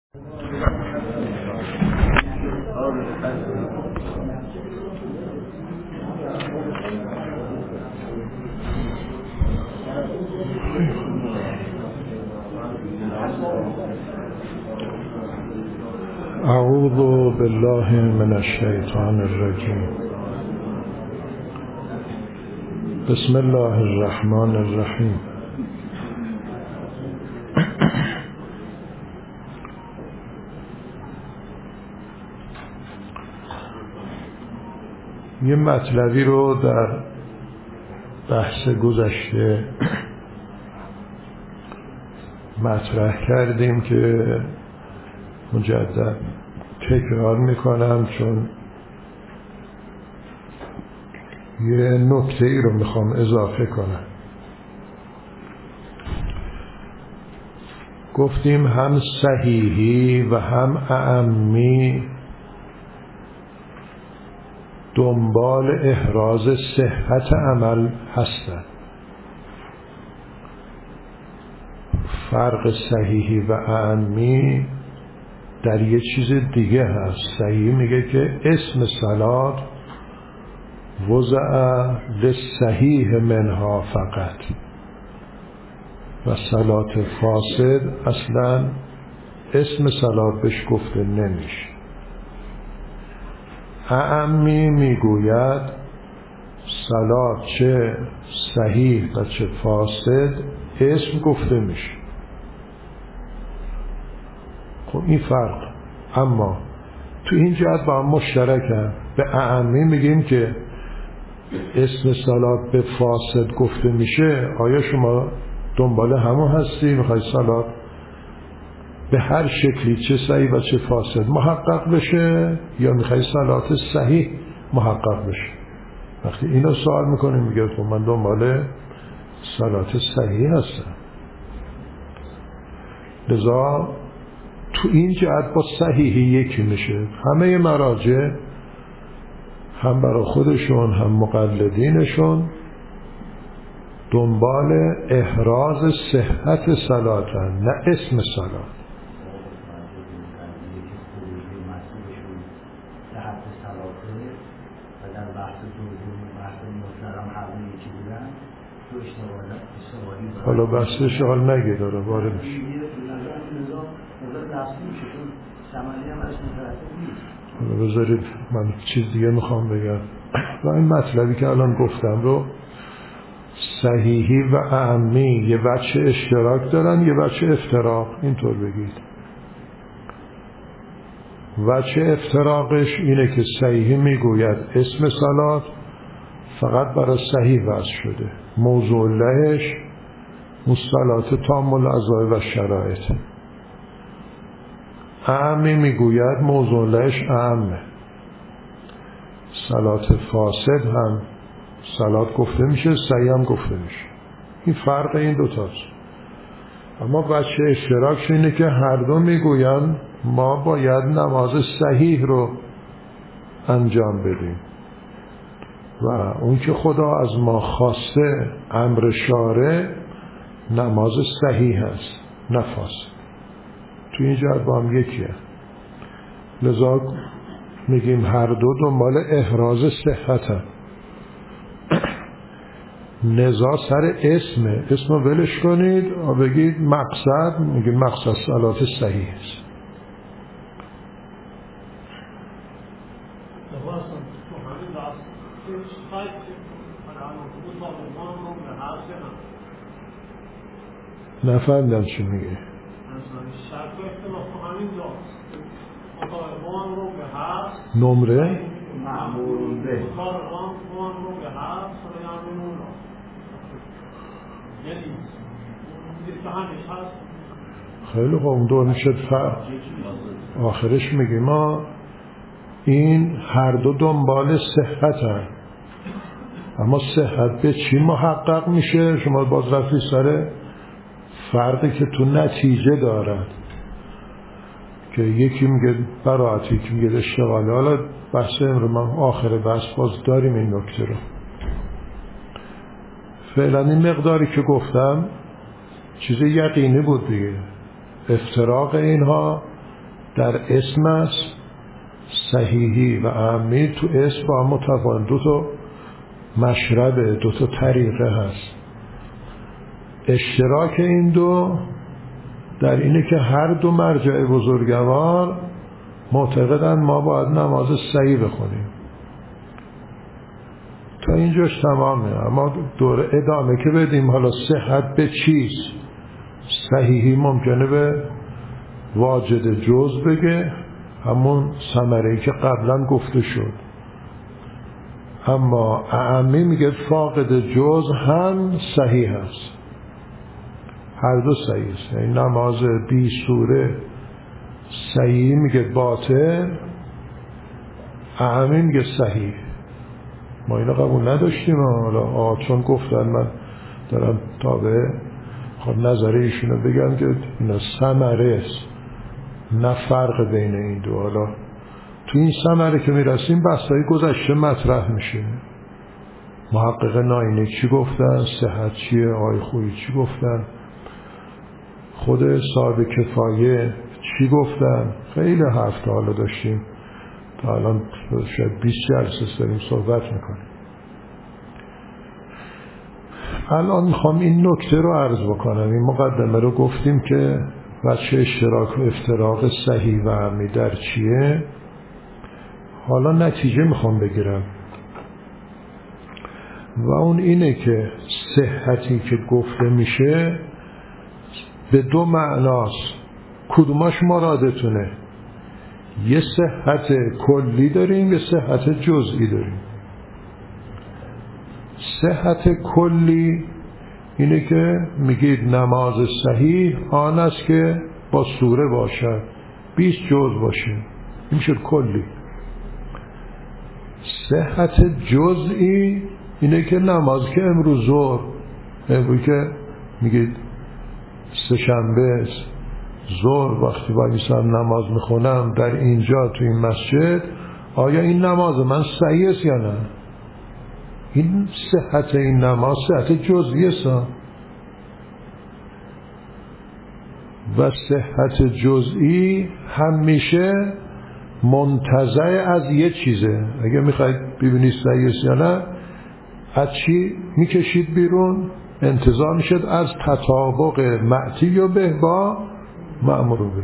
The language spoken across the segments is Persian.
اعوذ بالله من الشیطان الرجیم. بسم الله الرحمن الرحیم. یه مطلبی رو در بحث گذشته مطرح کردیم که مجدد تکرار میکنم، چون یه نکته ای رو میخوام اضافه کنم. گفتیم هم صحیحی و هم اعمی دنبال احراز صحت عمل هستند. فرق صحیحی و اعمی در یه چیز دیگه هست. صحیح میگه که اسم صلات وضع للصحیح منها فقط، و صلات فاسد اصلا اسم صلات بهش گفته نمیشه. اعمی میگوید صلات چه صحیح و چه فاسد اسم گفته میشه. خب این فرق. اما تو این جهت با هم مشترکن. به اعمی میگیم که اسم صلات به فاسد گفته میشه. آیا شما دنبال همون هستی؟ میخوای صلات به هر شکلی چه صحیح و چه فاسد محقق بشه، یا میخوای صلات صحیح محقق بشه؟ وقتی اینو سوال میکنیم میگه خب من دنبال صلات صحیح هستم. لذا تو این جهت با صحیحی یکی میشه. همه مراجع هم برای خودشون هم مقلدینشون دنبال احراز صحت صلاتن، نه اسم صلات. حالا بحثش حال نگه داره وارد میشه. بذارید من چیز دیگه میخوام بگم. و این مطلبی که الان گفتم رو، صحیحی و اعمی یه وجه اشتراک دارن یه وجه افتراق. اینطور بگید. وجه افتراقش اینه که صحیحی میگوید اسم صلات فقط برای صحیح وضع شده، موضوع لهش مصطلحات تام الاعضاء و شرایط. اعمی میگوید موضوع لهش اعمه. صلات فاسد هم صلات گفته میشه، صحیح هم گفته میشه. این فرق این دوتاست. اما بچه اشتراکش اینه که هر دو میگوین ما باید نماز صحیح رو انجام بدیم، و اون که خدا از ما خواسته امر شارع نماز صحیح هست، نه فاسد. تو این جهت با هم یکیه. لذا میگیم هر دو دنبال احراز صحت هم. نزا سر اسم رو ولش کنید و بگید مقصد، میگیم مقصد صلات صحیح است. نفهمیدم چی میگه. نمره خیلی خوب. دور میشد فرق. آخرش میگه ما این هر دو دنبال صحت هم. اما صحت به چی محقق میشه؟ شما باز رفتی سر فرقی که تو نتیجه دارد، که یکی میگه براعتی، یکی میگه اشتغاله. حالا بحث امرو من آخر بحث باز داریم این نکته رو. فعلا این مقداری که گفتم چیز یقینی بود دیگه. افتراق اینها در اسم است. صحیحی و اعمی تو اسم با هم متفاوتن، دو تا مشربه، دو تا طریقه هست. اشتراک این دو در اینه که هر دو مرجع بزرگوار معتقدن ما باید نماز صحیح بخونیم. تا اینجاش تمامه. اما دوره ادامه که بدیم حالا صحت به چیست؟ صحیحی ممکنه به واجد جز بگه، همون ثمره‌ای که قبلا گفته شد. اما اعمی میگه فاقد جز هم صحیح هست، هر دو صحیح است. یعنی نماز بی سوره صحیح میگه باطل، اعمی میگه صحیح. ما اینو قبول نداشتیم. حالا چون گفتن من دارم تابع نظر ایشونو بگم که اینا ثمره است، نه فرق بین این دو. حالا تو این ثمره که میرسیم بحثای گذشته مطرح میشه. محقق ناینی چی گفتن، صحت چیه، آقای خویی چی گفتن، خود صاحب کفایه چی گفتن. خیلی حرف تا حالا داشتیم، تا الان شاید 20 جلسه داریم صحبت میکنیم. الان میخوام این نکته رو عرض بکنم. این مقدمه رو گفتیم که وجه اشتراک و افتراق صحیح و اعمی در چیه. حالا نتیجه میخوام بگیرم و اون اینه که صحتی که گفته میشه به دو معناست. کدوماش مرادتونه؟ یه صحت کلی داریم، یه صحت جزئی داریم. صحت کلی اینه که میگید نماز صحیح آن است که با سوره باشد، 20 جز باشه، این شد کلی. صحت جزئی اینه که نماز که امروز ظهر، امروز که میگید سه‌شنبه ظهر وقتی باید نماز میخونم در اینجا تو این مسجد، آیا این نماز من صحیح است یا نه؟ این صحت این نماز صحت جزئی است. و صحت جزئی همیشه منتزع از یه چیزه. اگه میخواید ببینید صحیح است یا نه، از چی میکشید بیرون؟ انتزاع میشد از تطابق معتی و به با مأمور به.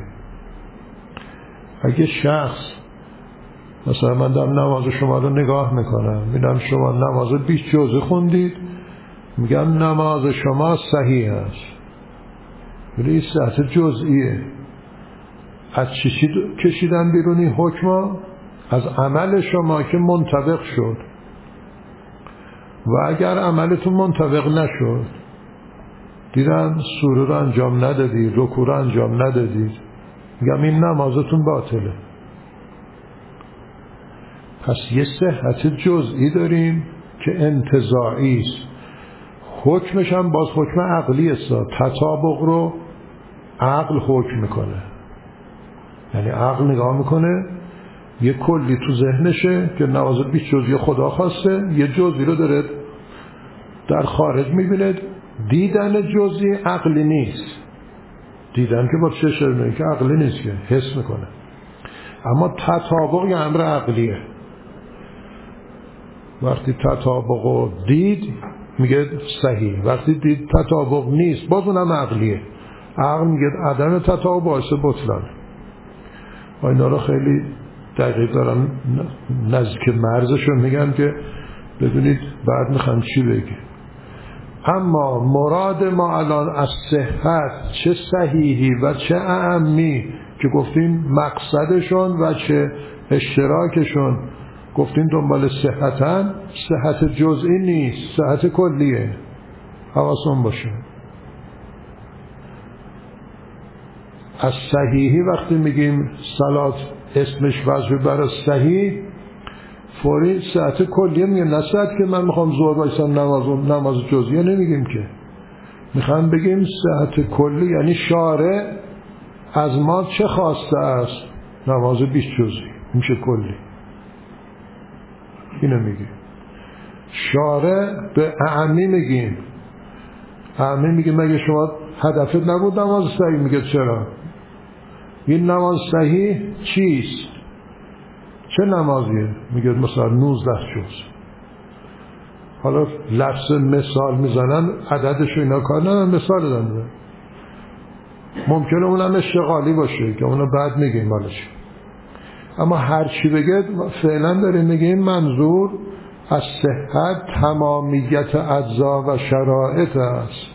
اگه شخص مثلا من دارم نماز شما رو نگاه میکنم، میدم شما نماز 20 جزء خوندید، میگم نماز شما صحیح است، ولی این صحت جزئیه. از چی کشیدن بیرون این حکم؟ از عمل شما که منطبق شد. و اگر عملتون منطبق نشد، دیدن سوره رو انجام ندادید، رکوع رو انجام ندادید، میگم این نمازتون باطله. پس یه صحت جزئی داریم که انتزاعی است. حکمش هم باز حکم عقلی است. تطابق رو عقل حکم میکنه. یعنی عقل نگاه میکنه یه کلی تو ذهنشه که نماز 20 جزئی خدا خواسته، یه جزئی رو داره در خارج میبینه. دیدن جزئی عقلی نیست، دیدن که با چشم میبینه که عقلی نیست، که حس میکنه. اما تطابق یه امر عقلیه. وقتی تطابق رو دید میگه صحیح، وقتی دید تطابق نیست باز اونم عقلیه. عقل میگه عدم تطابق باعث بطلان. اینا رو خیلی دقیق دارم نزدیک مرزشو میگم که بدونید بعد میخوام چی بگه. اما مراد ما الان از صحت، چه صحیحی و چه اعمی که گفتیم مقصدشون و چه اشتراکشون، گفتیم دنبال صحتن، صحت جزئی نیست، صحت کلیه. حواستون باشه. از صحیحی وقتی میگیم صلات اسمش وجه برای صحیح، فوری صحت کلیه میگه، نه صحت که من میخوام ظهر بایستم نماز جزئیه نمیگیم که. میخوام بگیم صحت کلی یعنی شارع از ما چه خواسته است؟ نماز 20 جزئی میشه کلی. اینو میگه. شارع به اعمی میگیم. اعمی میگه مگه شما هدفت نبود نماز صحیح؟ میگه چرا؟ این نماز صحیح چیست؟ چه نمازیه؟ میگه مثلا 19 جز. حالا لفظ مثال میزنن، عددش اینا کار ندارن، مثال دارن. ممکنه اونم اشتغالی باشه که اونو بعد میگیم مالش. اما هر چی بگه فعلا داریم میگیم منظور از صحت تمامیت اجزا و شرایط است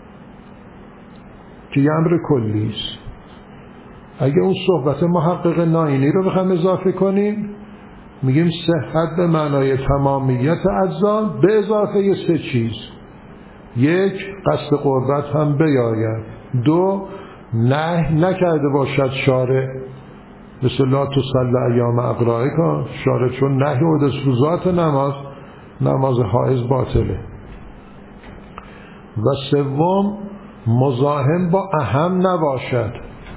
که یه امر کلی است. اگه اون صحبت محقق ناینی رو بخوام اضافه کنیم میگیم صحت به معنای تمامیت اجزا به اضافه 3 چیز. 1 قصد قربت هم بیاید. 2 نهی نکرده باشد شارع، مثل لا تصلی ایام اقرائکا، شارع چون نهی و ذات نماز حائض باطله. و 3 مزاحم با اهم نباشد،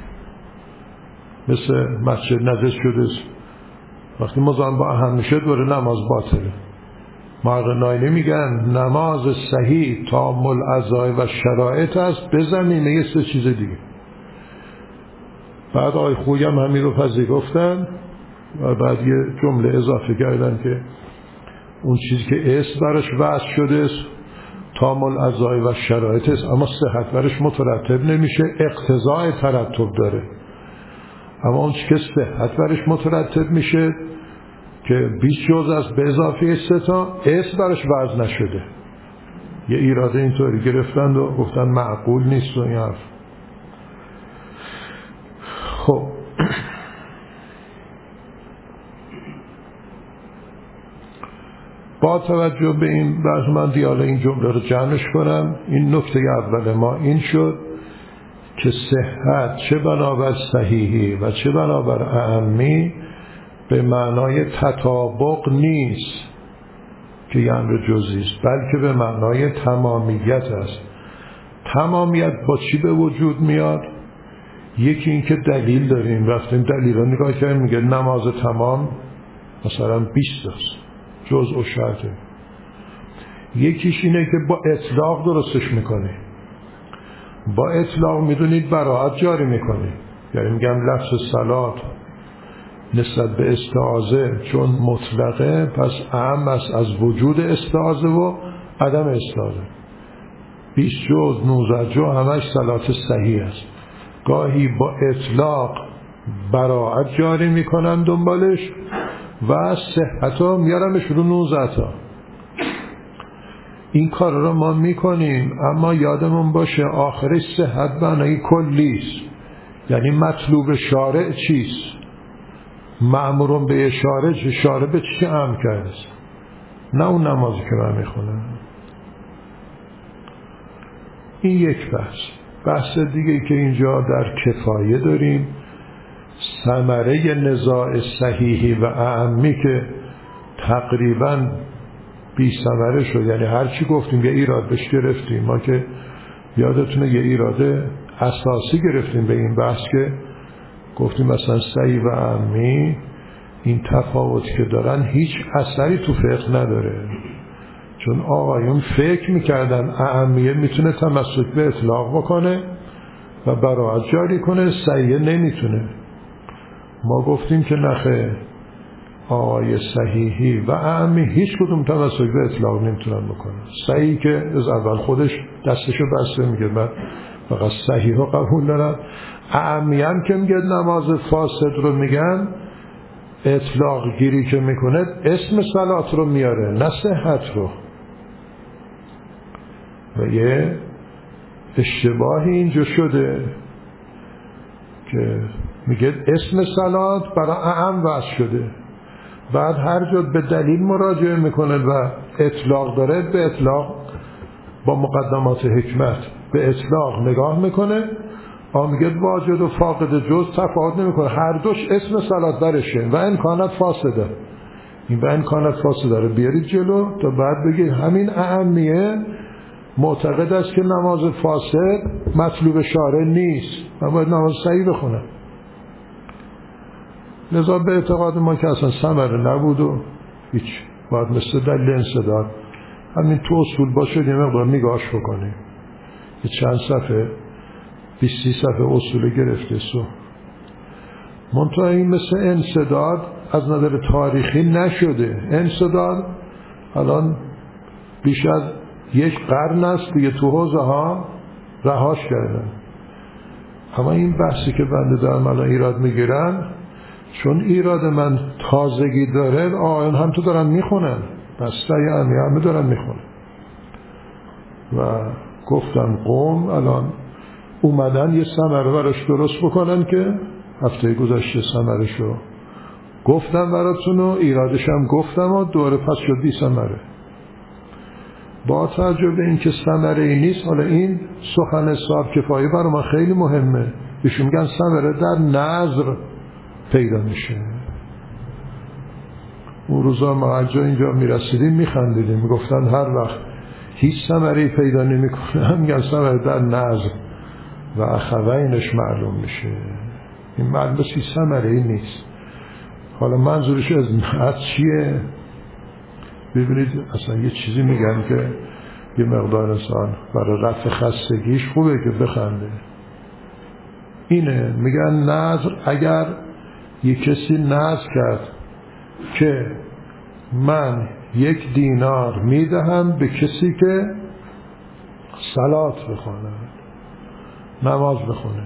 مثل مسجد نجس شده وقتی مزاحم با اهم میشه دوره نماز باطله. محقق ناینی میگن نماز صحیح تام الاعضاء و شرایط است به زمینه 3 چیز دیگه. بعد آقای خویی هم همین رو پذیرفتن و بعد یه جمله اضافه کردن که اون چیزی که اسم برش وضع شده است تام الاعضاء و شرایط است، اما صحت برش مترتب نمیشه، اقتضای ترتب داره. اما اون چیزی که صحت برش مترتب میشه که 20 جز است به اضافه 3 اسم برش وضع نشده. یه ایراده اینطوری گرفتند و گفتن معقول نیست و این حرف. خب با توجه به این بحث من دیاله این جمله رو جمعش کنم. این نکته اول ما این شد که صحت چه بنابر صحیحی و چه بنابر اعمی به معنای تطابق نیست که یه امر جزئی است، بلکه به معنای تمامیت است. تمامیت با چی به وجود میاد؟ یکی این که دلیل داریم، رفتیم دلیل رو نگاه کردیم، میگه نماز تمام مثلا 20 است، جزء و شرطه. یکیش اینه که با اطلاق درستش میکنه. با اطلاق میدونید براعت جاری میکنه، یعنی میگم لفظ صلات نسبت به استعاذه چون مطلقه پس اعم است از وجود استعاذه و عدم استعاذه. 20 جز 19 جز همش صلات صحیح است. گاهی با اطلاق براعت جاری میکنن دنبالش و صحتا میارمش رو 19 تا. این کار رو ما میکنیم، اما یادمون باشه آخرش صحت معنی کلیست. یعنی مطلوب شارع چیست؟ مأمورون به شارع به چی امر کرده؟ نه اون نمازی که من میخونم. این یک بحث دیگه که اینجا در کفایه داریم، ثمره نزاع صحیحی و اعمی که تقریبا بی ثمره شد. یعنی هر چی گفتیم یه ایراد بهش گرفتیم. ما که یادتونه یه ایراده اساسی گرفتیم به این بحث که گفتیم مثلا صحیح و اعمی این تفاوتی که دارن هیچ اثری تو فقه نداره، چون آقایون فکر میکردن اعمیه میتونه تمسک به اطلاق بکنه و براعت جاری کنه، صحیح نمیتونه. ما گفتیم که نخه، آقای صحیحی و اعمی هیچ کدوم تمسک به اطلاق نمیتونن بکنن. صحیح که از اول خودش دستشو بسته میگه من فقط صحیح رو قبول دارم. اعمی هم که میگه نماز فاسد رو میگن، اطلاق گیری که میکنه اسم صلات رو میاره نه صحت رو. و یه اشتباهی اینجا شده که میگه اسم صلات برای اعم وضع شده، بعد هر جا به دلیل مراجعه میکنه و اطلاق داره به اطلاق با مقدمات حکمت به اطلاق نگاه میکنه، میگه واجد و فاقد جز تفاوت نمیکنه، هر دوش اسم صلات برشه و امکانات فاسده. این و امکانات فاسده رو بیارید جلو تا بعد بگید همین اهمیه معتقد است که نماز فاسد مطلوب شارع نیست، من باید نماز صحیح بخونم. لذا به اعتقاد ما که اصلا ثمره نبود و هیچ، باید مثل دلیل انصداد همین تو اصول باشه یه مقدار نگاهش بکنیم. یه چند صفحه 20 صفحه اصول گرفته سو منتها این مثل انسداد از نظر تاریخی نشده. انسداد الان بیش از 1 قرن است دیگه تو حوزه ها رهاش کردن. اما این بحثی که بنده دارم الان ایراد میگیرن، چون ایراد من تازگی داره، آیان هم تو دارن میخونن، بسته امی همه دارن میخونن و گفتن قوم الان اومدن یه ثمره براش درست بکنن که هفته گذشته ثمرشو گفتم براتون و ایرادش هم گفتم و دوره پس شد بی ثمره. با توجه به این که ثمره ای نیست، حالا این سخن حساب کفایی برای من خیلی مهمه. بهشون میگن ثمره در نظر پیدا میشه. اون روزا ما اجا اینجا میرسیدیم میخندیدیم، میگفتن هر وقت هیچ ثمره پیدا نمیکنه میگن ثمره در نظر و اخوینش معلوم میشه. این ملبسی ثمره ای نیست. حالا منظورش از چیه؟ ببینید اصلا یه چیزی میگن که یه مقدار انسان برای رفع خستگیش خوبه که بخنده. اینه میگن نذر، اگر یه کسی نذر کرد که من 1 دینار میدهم به کسی که صلات بخونه، نماز بخونه،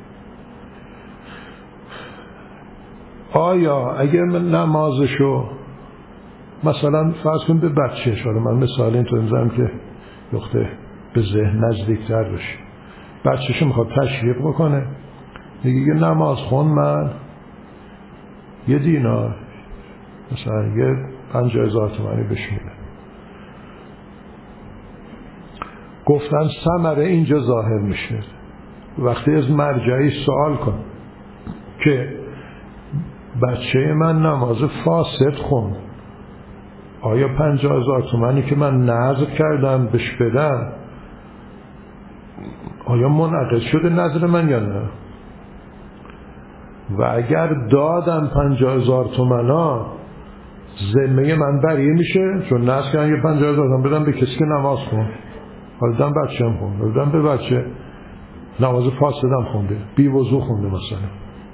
آیا اگر من نمازشو مثلا فرض کنم به بچهش، حالا من مثال اینطور میزنم که نقطه به ذهن نزدیکتر بشه، بچهشو میخواد تشویق بکنه، میگه نماز خون، من 1 دینار مثلا 50,000 تومانی بهش میدم. گفتن ثمره اینجا ظاهر میشه وقتی از مرجعی سوال کن که بچه من نماز فاسد خون، آیا 50,000 تومانی که من نذر کردم بهش بدم آیا منعقد شده نذر من یا نه؟ و اگر دادم 50,000 تومانا ذمه من بری میشه، چون نذر کردم یه 50,000 تومان بدم به کسی که نماز خون، حالا دادم بچه‌م خون، دادم به بچه نماز فاسدم خونده، بی وضو خونده مثلا،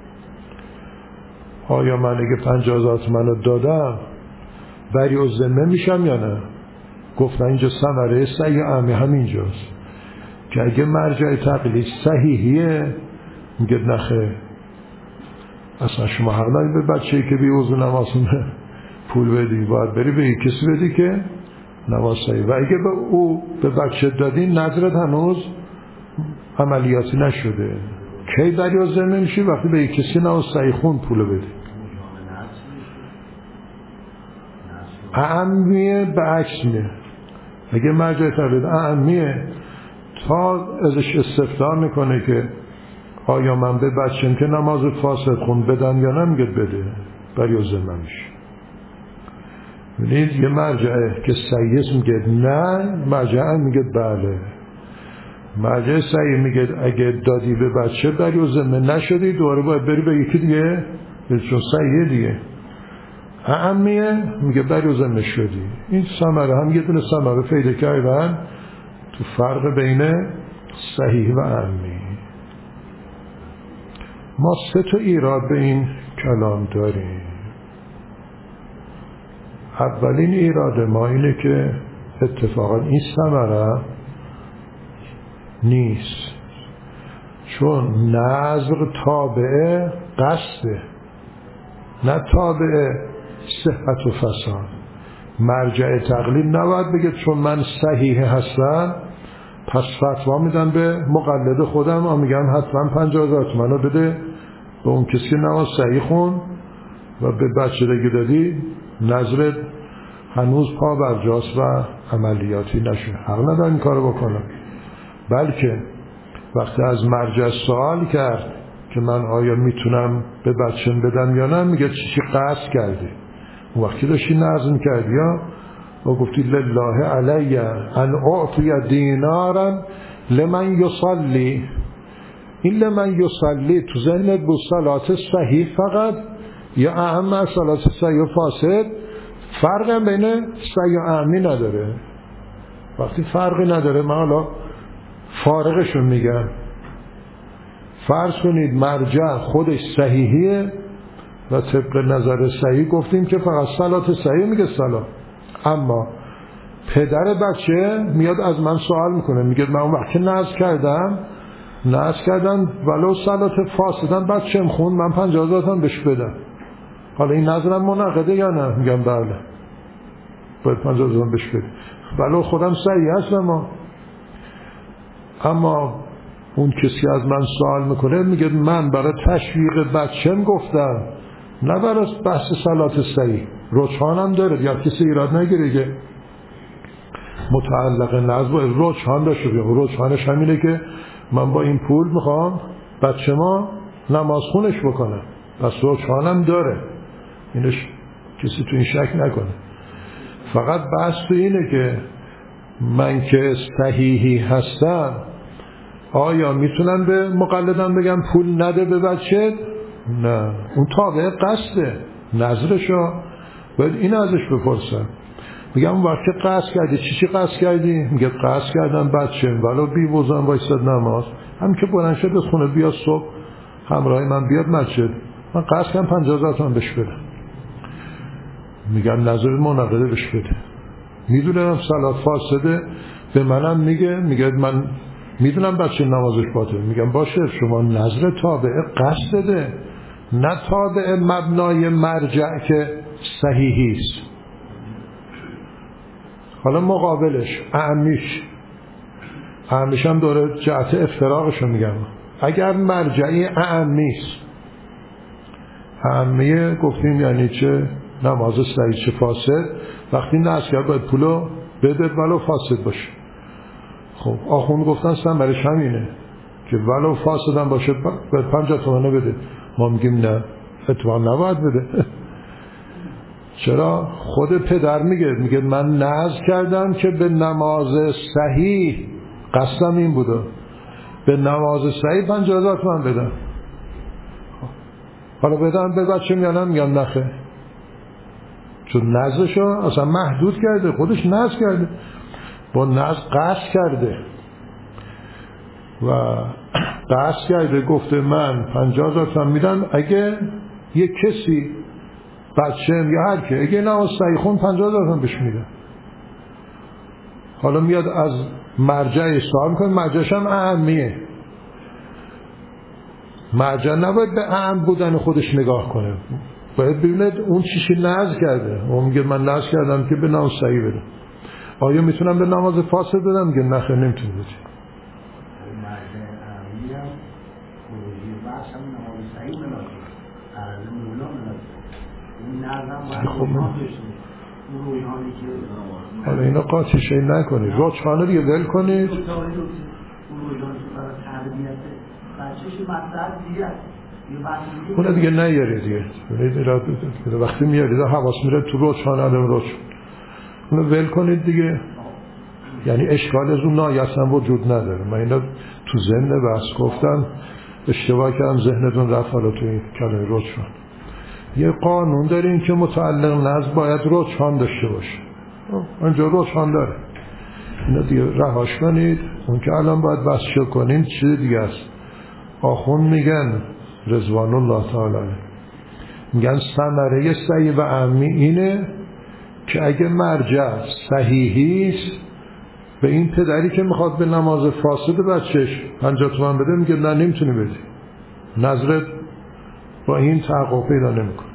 آیا من اگه 50,000 تومان رو دادم بری و ذمه میشم یا نه؟ گفتن اینجا ثمره صحیح امی همینجاست که اگه مرجع تقلید صحیحیه میگه نخه، اصلا شما حق نداری به بچه‌ای که بی وضو نماز خونه پول بدی، باید بری به کسی بدی که نماز صحیح. و اگه به او به بچه دادی نظرت هنوز عملیاتی نشده، کی بری و ذمه میشی؟ وقتی به کسی نماز صحیح خون پول بدی. اهمیه به عکس میه، اگه مرجع تقلید اهمیه تا ازش استفسار میکنه که آیا من به بچه‌م که نماز فاسد خون بدم یا نه، میگه بده، بری و ذمه میشه. ببینید یه مرجعه که صحیح میگه نه، مرجعه میگه بله. مرجع صحیح میگه اگه دادی به بچه بری و ذمه نشدی دوباره باید بری به یکی دیگه، چون صحیحه دیگه. اهمیه میگه بری و ذمه شدی. این ثمره هم یه دونه ثمره پیدا کردن تو فرق بین صحیح و اهمی. ما 3 تا ایراد به این کلام داریم. اولین ایراد ما اینه که اتفاقا این ثمره نیست، چون نظر تابع قصده، نه تابع صحت و فساد. مرجع تقلید نباید بگه چون من صحیح هستم پس فتوا میدم به مقلد خودم و میگم حتما 50,000 تومان بده به اون کسی که نماز صحیح خون و به بچه دیگه دادی نظرت هنوز پا بر جاست و عملیاتی نشه. حق ندارم این کارو بکنم. بلکه وقتی از مرجع سوال کرد که من آیا میتونم به بچه‌م بدم یا نه، میگه چی قصد کردی؟ اون وقتی داشتی نظم کردی یا و گفتی لله علی ان اعطی دینارا لمن یصلی، این لمن یصلی تو ذهنت بود صلات صحیح فقط یا اهم از صلات صحیح و فاسد؟ فرق بین صحیح و اهمی نداره. وقتی فرقی نداره من حالا فارغشون میگم. فرض کنید مرجع خودش صحیحیه و طبق نظر صحیح گفتیم که فقط صلات صحیح میگه صلات. اما پدر بچه میاد از من سوال میکنه، میگه من اون وقت که نذر کردم ولو صلات فاسدن بچه‌م خوند من 50,000 تومان بهش بدم. حالا این نظرم منعقده یا نه؟ میگم بله باید 50,000 تومان بهش بدم ولو خودم صحیح هستم. اما اون کسی از من سوال میکنه میگه من برای تشویق بچه‌م گفتم نه برای بحث صلات صحیح. رجحانم داره یا کسی ایراد نگیره که متعلق نظر رجحان داشته بگم. رجحانش همینه که من با این پول میخوام بچه ما نماز خونش بکنم، پس رجحانم داره، اینش کسی تو این شک نکنه. فقط بحث تو اینه که من که صحیحی هستم آیا میتونم به مقلدم بگم پول نده به بچه؟ نه، اون تابع قصده نظرشو باید این ازش بپرسم. میگم وقتی قصد کردی چی قصد کردی؟ میگه قصد کردم بچه‌م ولو بی وضوء وایساد نماز، هم که بلند شد خونه بیا صبح همراه من بیاد مسجد، من قصد کردم 50,000 تومان بهش بدم. میگم نظر منعقده بهش بده. میدونم صلات فاسده، به منم میگه من میدونم بچه نمازش باطله. میگم باشه شما نظر تابع قصد ده، نه تابع مبنای مرجع که صحیحیست. حالا مقابلش اعمیش هم داره جهت افتراقشو میگم. اگر مرجعی اعمیست، اعمیه گفتیم یعنی چه نماز صحیح چه فاسد، وقتی نذر کرد باید پولو بده ولو فاسد باشه. خب آخوند گفتن ثمرش همینه که ولو فاسد هم باشه باید 50 تومانه بده. ما میگیم نه، اتفاقا نباید بده. چرا؟ خود پدر میگه من نذر کردم که به نماز صحیح قصدم این بوده، به نماز صحیح 50,000 تومان بدم. حالا بدم به بچه میگم نخه، چون نذرشو اصلا محدود کرده، خودش نذر کرده، با نذر قصد کرده و قصد کرده گفته من 50,000 تومان میدم اگه یک کسی بچه‌م یا هر که اگه نماز صحیح خون 50,000 تومان بهش میدم. حالا میاد از مرجع سوال میکنه، مرجعش هم اهمیه. مرجع نباید به اهم بودن خودش نگاه کنه، باید ببینید اون چیشی نذر کرده. اون میگه من نذر کردم که به نماز صحیح بدم. آیا میتونم به نماز فاسد بدم؟ میگه نه خیر نمیتونی بدی. مرجع اهمیه هم خروجی بحث هم نماز صحیح بلازه عرض مولا بلازه این نظرم باید رویان داشته اون رویانی که حالا اینا قاطی شئی نکنید، رجحانه دیگه ول کنید. اون رویانی که برای تربیت بچه‌ش مطلب دیگه است، اون دیگه نیارید دیگه. وقتی میارید حواس میره تو رجحانه علم رجحان، اونو ول کنید دیگه. یعنی اشکال از اون نایی اصلا وجود نداره. من اینا تو ضمن بحث گفتم، اشتباه کردم ذهنتون رفت حالا تو این کلمه رجحان. یه قانون داریم که متعلق نظر باید رجحان داشته باشه، اونجا رجحان داره، اینا دیگه رهاش کنید. اون که الان باید بحث کنیم چیز دیگه است. آخوند میگن رضوان الله تعالی میگن ثمره صحیح و عمی اینه که اگه مرجع صحیحیست، به این پدری که میخواد به نماز فاسد بچهش 50 تومان بده میگه نه نمیتونی بدی، نظرت با این تحقق پیدا نمیکنه.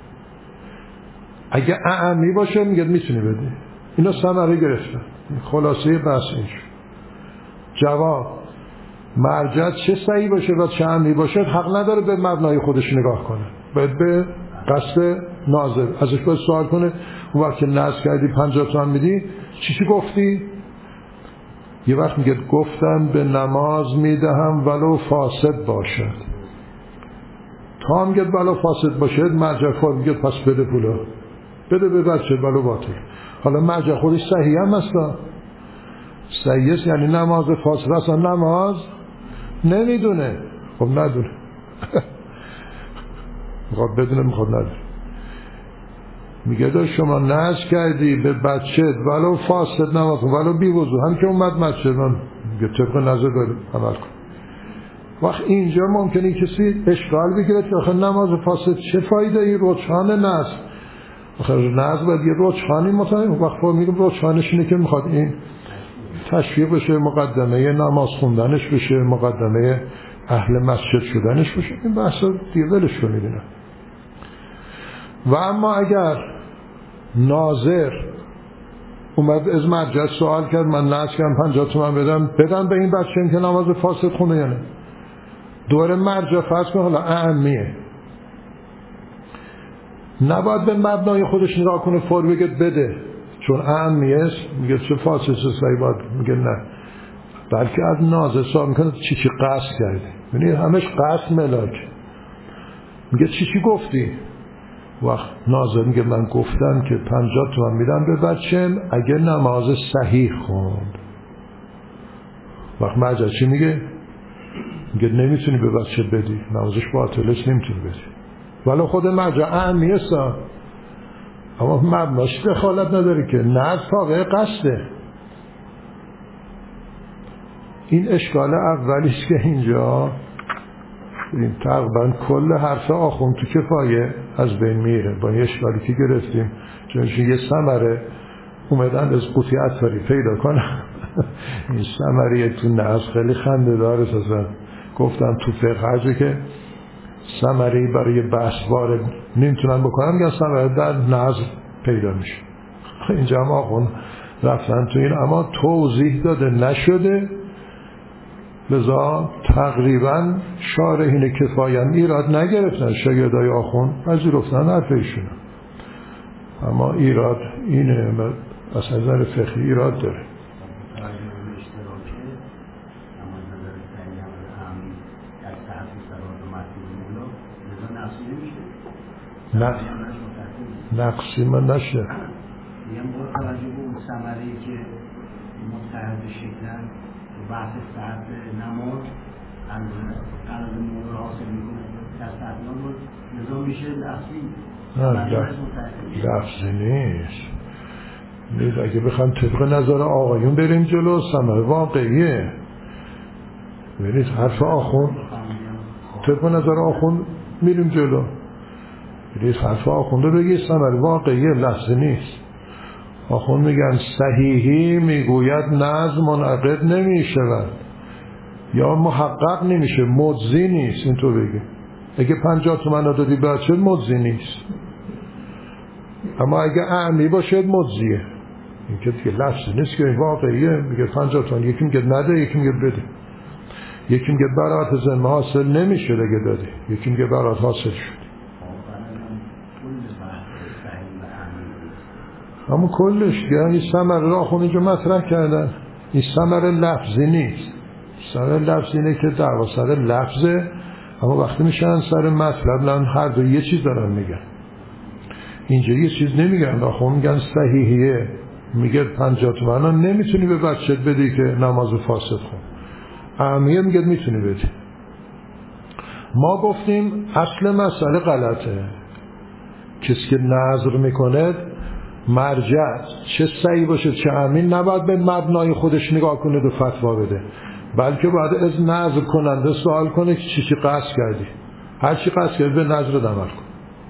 اگه اعمی باشه میگه میتونی بدی. اینا ثمره گرفتن. خلاصه بحث این شد. جواب مرجع چه صحیح باشه و چه اعمی باشه حق نداره به مبنای خودش نگاه کنه، باید به قصد ناظر ازش باید سوال کنه. اون وقت که نذر کردی 50 تومان میدی چی گفتی؟ یه وقت میگه گفتم به نماز میدهم ولو فاسد باشد. تا میگه ولو فاسد باشد مرجع خود میگه پس بده پولو، بده به بچه ولو باطل. حالا مرجع خودش صحیح هم هستا، صحیح است یعنی نماز فاسد اصلا نماز نمیدونه. خب ندونه میخواد بدونه، میخواد ندونه. میگه دار شما نذر کردی به بچه ولو فاسد نماز ولو بی وضو، هم که اومد مسجد من میگه طبق نظر داره عمل کن. وقت اینجا ممکنه کسی اشکال بگیرد که آخه نماز فاسد چه فایده، این رجحان نصب، آخه نصب باید یه رجحانی مطمئن. وقت میگم رجحانش اینه که میخواد این تشویق بشه، مقدمه نماز خوندنش بشه، مقدمه اهل مسجد شدنش بشه، این بحثا دیگه ولش کنید اینا. و اما اگر ناظر اومد از مرجع سوال کرد، من نذر کردم 50 تومن بدن به این بچه که نماز فاسد خونه یا نه، دوره مرجع فرض کن حالا اهمیه، نباید به مبنای خودش نگاه کنه فور بگه بده چون اهمیه میگه چه فاسد سایی باید، میگه نه، بلکه از ناظر سوال میکنه چی قصد کردی، یعنی همش قصد ملاک، میگه چی گفتی، وقت ناظر میگه من گفتم که 50 تومن میدم به بچم اگه نماز صحیح خوند. وقت مرجع چی میگه؟ میگه نمیتونی به بچه بدی، نمازش باطلش نمیتونی بدی، ولی خود مرجع اهمیه سا، اما مبناش دخالت نداره که نه تابع قصده. این اشکال اولیست که اینجا این تقریبا کل حرف آخوند تو کفایه از بین میره با این اشکالی که گرفتیم، چونشون یه ثمره اومدن از قوطی عطاری پیدا کنن این ثمره تو ناز خیلی خنده داره، اصلا گفتم تو فقه که ثمره برای بحث وارد نمیتونن بکنن، میگن ثمره در ناز پیدا میشه. اینجا هم آخوند رفتن تو این، اما توضیح داده نشده، لذا تقریبا شارحین کفایه ایراد نگرفتن، شاگردای آخوند پذیرفتن حرف ایشون، اما ایراد اینه، از نظر فقهی ایراد داره. نه نقصی من نشه، میگم با توجه به اون ثمره‌ای که متحد شکلن بحث ساعت نماز از موضوع حاصل میکنه در ساعت نماز نظام میشه لفظی نیست. اگه بخوام طبق نظر آقایون بریم جلو ثمره واقعیه، ببینید حرف آخوند طبق نظر آخوند میریم جلو، ببینید حرف آخوند رو بگید ثمره واقعیه لفظی نیست. آخوند میگن صحیحی میگوید نظم منعقد نمیشود یا محقق نمیشه، مجزی نیست، این تو بگه اگه 50 تومن دادی بچه مجزی نیست، اما اگه اعمی باشد مجزیه. این که دیگه لفظی نیست که این واقعیه، میگه 50 تومن، یکی میگه نده، یکی میگه بده، یکی میگه برات ذمه حاصل نمیشه اگه دادی، یکی میگه برات حاصل شد. اما کلش این ثمره را خون اینجا مطرح کردن، این ثمره لفظی نیست. ثمره لفظی اینه که دعوا سر لفظه، اما وقتی میشن سر مطلب لن هر دو یه چیز دارن میگن. اینجا یه چیز نمیگن، آخون میگن صحیحیه، میگه 50 تومن نمیتونی به بچت بدی که نماز فاسد خون، اهمیه میگه میتونی بدی. ما گفتیم اصل مسئله غلطه، کسی که نظر میکنه مرجع چه صحیح باشه چه امین نباید به مبنای خودش نگاه کنه و فتوا بده، بلکه باید از نظر کننده سوال کنه که چی قصد کردی، هر چی قصد کردی به نظر عمل کن.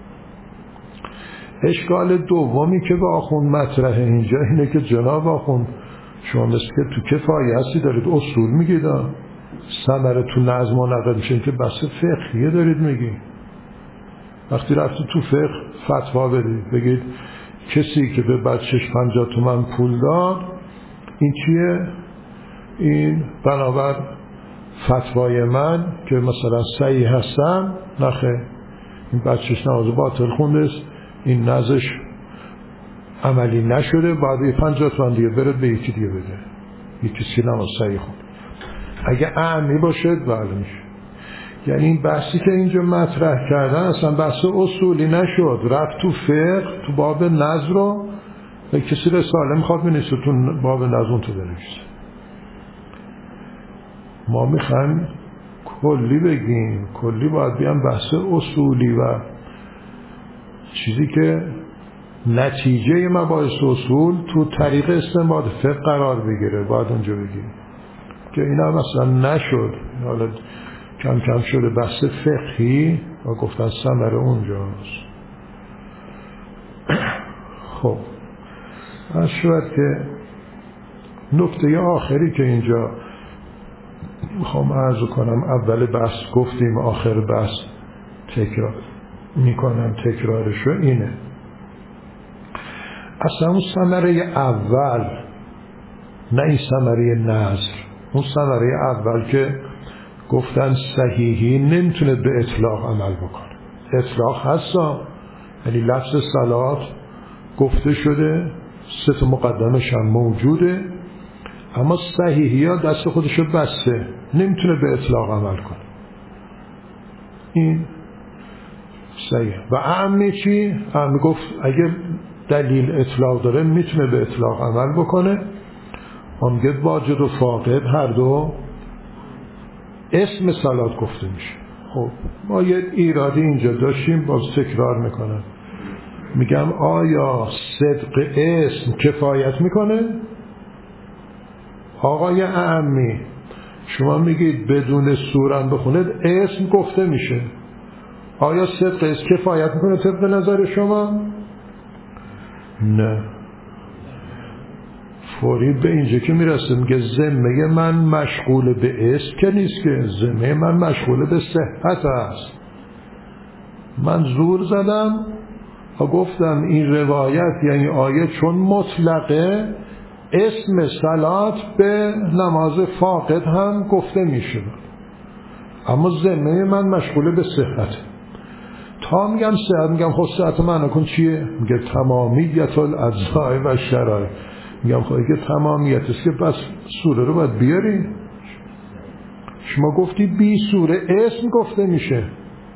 اشکال دومی که با آخوند مطرحه اینجا اینه که جناب آخوند شما مثل که تو کفایه هستی دارید اصول میگید، ثمره تو نظم و نقد میشه که بحث فقهیه دارید میگید. وقتی رفتی تو فقه فتوا بدید بگید کسی که به بچهش 50 تومن پول داد این چیه؟ این بنابر فتوای من که مثلا صحیح هستم نخه، این بچهش نماز باطل خونده است، این نزش عملی نشده، بعد 50 تومن دیگه برد به یکی دیگه بده، یکی کسی نماز صحیح خونده. اگه اعمی باشد بله میشه. یعنی این بحثی که اینجا مطرح کردن اصلا بحث اصولی نشد، رفت تو فقه تو باب نظر رو کسی رساله میخواد بنویسه تو باب نظر تو بنویسه. ما میخوایم کلی بگیم، کلی باید بیان بحث اصولی و چیزی که نتیجه مباحث اصول تو طریق استنباط فقه قرار بگیره باید اونجا بگیم که اینا مثلا نشد. حالا کم کم شده بحث فقهی و گفتن ثمره اونجاست. خب از شود که نکته آخری که اینجا میخوام عرض کنم، اول بحث گفتیم، آخر بحث تکرار میکنم تکرارشو، اینه اصلا اون ثمره اول، نه این ثمره نظر، اون ثمره اول که گفتن صحیحی نمیتونه به اطلاق عمل بکنه. اطلاق هستا، یعنی لفظ صلات گفته شده، سه مقدمش هم موجوده، اما صحیحی ها دست خودشو بسته، نمیتونه به اطلاق عمل کنه. این صحیح. و اعمی چی؟ اعمی گفت اگه دلیل اطلاق داره میتونه به اطلاق عمل بکنه. آنگه واجد و فاقد هر دو اسم صلات گفته میشه. خب ما یه ایرادی اینجا داشتیم، باز تکرار میکنم، میگم آیا صدق اسم کفایت میکنه؟ آقای اعمی شما میگید بدون سورم بخونید اسم گفته میشه، آیا صدق اسم کفایت میکنه طبق نظر شما؟ نه. فوری به اینجا که میرسه میگه ذمه من مشغول به اسم که نیست، که ذمه من مشغول به صحت است. من زور زدم و گفتم این روایت یعنی آیه چون مطلقه اسم صلات به نماز فاقد هم گفته میشه، اما ذمه من مشغول به صحت. تا میگم صحت، میگم خب صحت معنی کن چیه؟ میگه تمامیت الاجزاء و شرایط. میگم خب اگه تمامیت است که بس سوره رو باید بیاری. شما گفتی بی سوره اسم گفته میشه،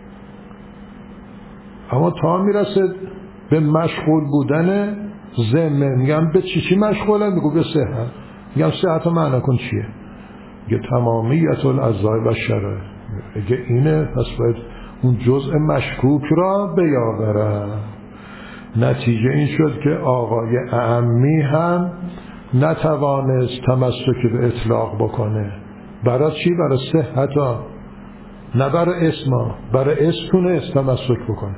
اما تا میرسه به مشغول بودن ذمه، میگم به چی مشغوله؟ میگو به صحت. میگم صحت معنی کن چیه؟ میگه تمامیت الاجزاء و شرایط. اگه اینه پس باید اون جزء مشکوک را بیاورن. نتیجه این شد که آقای اعمی هم نتوانست تمسک به اطلاق بکنه. برای چی؟ برای صحت ها، نه برای اسما. برای اسم تونست تمسک بکنه،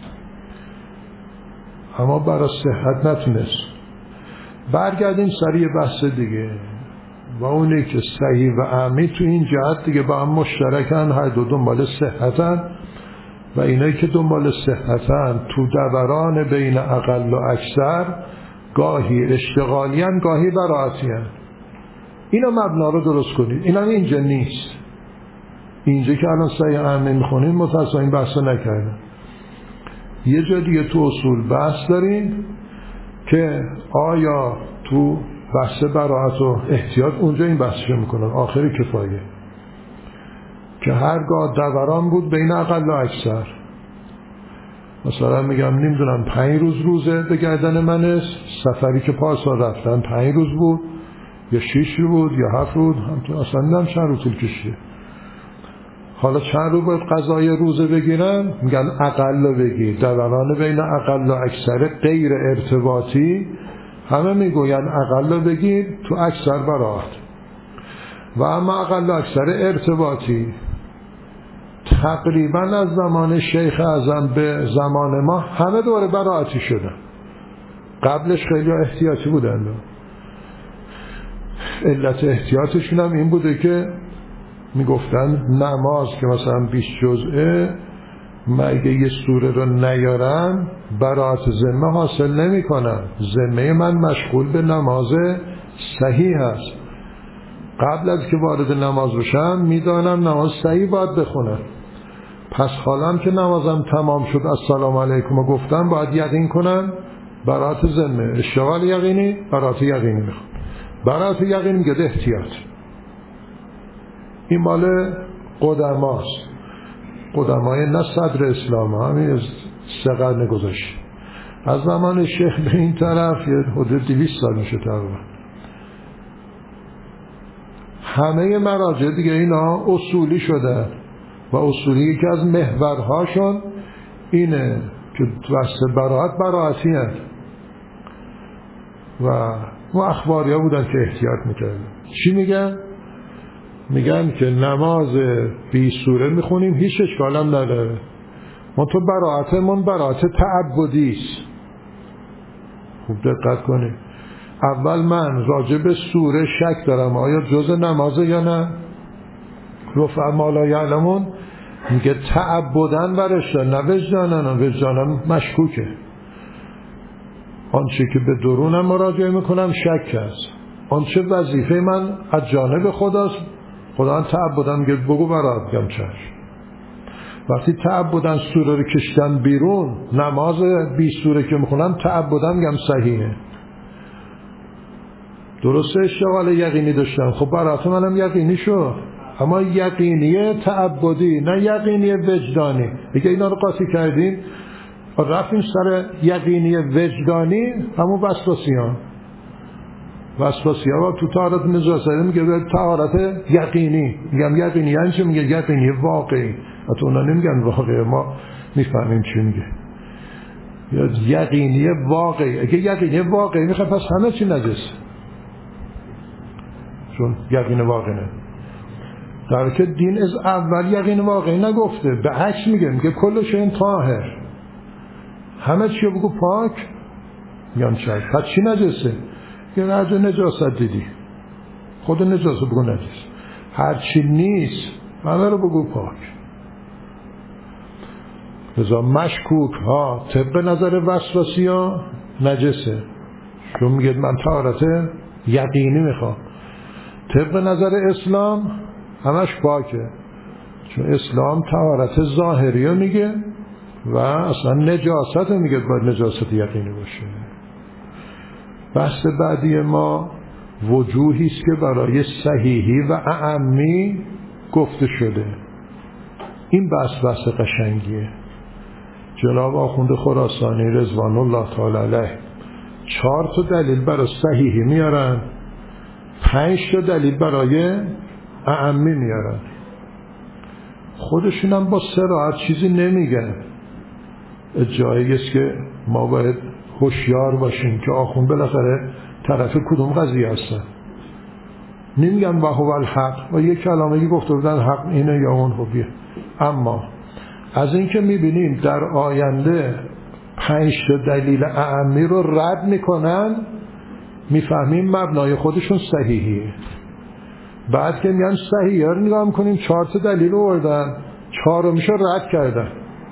اما برای صحت نتونست. برگردیم سریع بحث دیگه، و اونی که صحیح و اعمی تو این جهت دیگه با هم مشترکن، هر دو دنبال صحتن، و اینایی که دنبال صحتن تو دوران بین اقل و اکثر گاهی اشتغالیان گاهی براعتیان. اینا مبنا رو درست کنید. اینا اینجا نیست. اینجا که الان صحیح اعمی میخونید متاسفانه این بحث نکردن. یه جا دیگه تو اصول بحث داریم که آیا تو بحث براعت و احتیاط اونجا این بحثشو میکنن آخری کفایه، که هرگاه دوران بود بین اقل و اکثر. مثلا میگم نمیدونم 5 روز روزه به گردن من، سفری که پارسا رفتن 5 روز بود یا 6 روز بود یا 7 روز، اصلا نمیدونم چند روز طول کشیده. حالا چند روز باید قضای روزه بگیرن؟ میگن اقل بگیر. دوران بین اقل و اکثر غیر ارتباطی همه میگوین اقل بگیر، تو اکثر براعت. و اما اقل و اکثر ارتباطی تقریبا از زمان شیخ اعظم به زمان ما همه دوره براعتی شدن. قبلش خیلی احتیاطی بودن. علت احتیاطشون هم این بوده که میگفتن نماز که مثلا 20 جزءه مگه یه سوره رو نیارن براعت ذمه حاصل نمی کنن. ذمه من مشغول به نماز صحیح هست. قبل از که وارد نماز بشم میدانم نماز صحیح باید بخونم. پس حالا که نمازم تمام شد السلام علیکم و گفتم باید یقین کنم براعت ذمه. اشتغال یقینی، براعت یقینی میخوام. براعت یقینی میگه احتیاط. این مال قدماست، قدمای نه صدر اسلام، همین از 3 قرن گذشته. از زمان شیخ به این طرف یه حدود 200 سال میشه تقریبا. همه مراجع دیگه اینا اصولی شدن و اصولی که از محورهاشون اینه که بحث براعتی هست و اخباری ها بودن که احتیاط میکردن. چی میگن؟ میگن که نماز 20 سوره میخونیم هیچ اشکال هم نداره، تو براعتمون براعت تعبدی است. خوب دقت کنید، اول من راجع به سوره شک دارم آیا جزء نمازه یا نه. رفع ما لا یعلمون میگه تعبدن برش نه وجدانن، وجدانن مشکوکه. آنچه که به درونم مراجعه میکنم شک است، آنچه وظیفه من از جانب خداست، خدا تعبدن میگه بگو برات میگم چشم. وقتی تعبدن سوره رو کشتن بیرون، نماز 20 سوره که میخونم تعبدن میگم صحیحه. درسته اشتغال یقینی داشتم، خب برات منم یقینی شد، اما یقینی تعبدی نه یقینی وجدانی. دیگه اینا رو قاطی کردیم رفتیم سر یقینی وجدانی، همون وسواسیان. وسواسیان تو طهارت نجاست میگه به طهارت یقینی، میگم یقینی یعنی چی؟ میگه یقینی واقعی. حتی اونا نمیگن واقعی، ما میفهمیم چی میگه. یقینی واقعی. اگه یقینی واقعی میخواد پس همه چی نجس، چون یقین واقعی نه. در که دین از اول یقین واقعی نگفته، به عکس میگه کل شیء طاهر، همه چی بگو پاک میان چه پس چی نجسه؟ یه رجع نجاست دیدی، خود نجاست بگو نجس، هر چی نیست همه رو بگو پاک. لذا مشکوک ها طبق نظر وسواسی ها نجسه، چون میگه من طهارت یقینی میخوام. طبق نظر اسلام همش پاکه، چون اسلام طهارت ظاهری رو میگه و اصلا نجاست میگه باید نجاست یقینی باشه. بحث بعدی ما وجوهی است که برای صحیحی و اعمی گفته شده. این بحث قشنگیه. جناب آخوند خراسانی رضوان الله تعالی علیه 4 تا دلیل برای صحیحی میارن، 5 تا دلیل برای اعمی میارن. خودشون هم با صراحت چیزی نمیگن. جایی است که ما باید هوشیار باشیم که آخوند بالاخره طرف کدوم قضیه هستن. نمیگن و هو الحق و یک کلمه‌ای گفته بودن حق اینه یا اون خوبیه. اما از اینکه میبینیم در آینده 5 تا دلیل اعمی رو رد میکنن، میفهمیم مبنای خودشون صحیحیه. بعد که میان صحیحه رو نگاه میکنیم 4 تا دلیل رو آوردن، 4میشو رد کردن.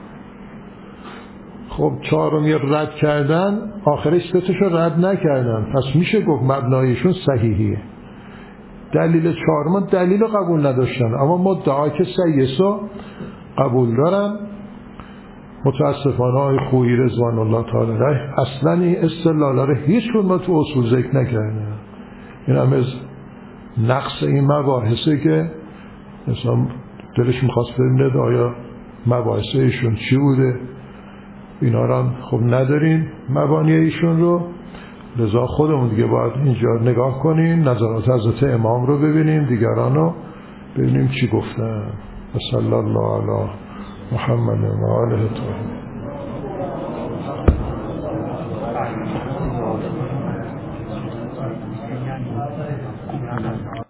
خب 4می رد کردن، آخرش 3 تاشو رد نکردن، پس میشه گفت مبنایشون صحیحیه. دلیل 4 دلیل قبول نداشتن، اما مدعا که صحیحه قبول دارن. متاسفانه آقای خویی رضوان الله تعالی علیه اصلا این استدلالا رو هیچ کدوم تو اصول ذکر نکردن. این هم از نقص این مباحثه که مثلا دلش میخواست ببینه آیا مباحث ایشون چی بوده. اینا رو خب ندارین مبانی ایشون رو، لذا خودمون دیگه باید اینجا نگاه کنیم، نظرات حضرت امام رو ببینیم، دیگران رو ببینیم چی گفتن. صلی الله علی محمد و آله الطاهرین.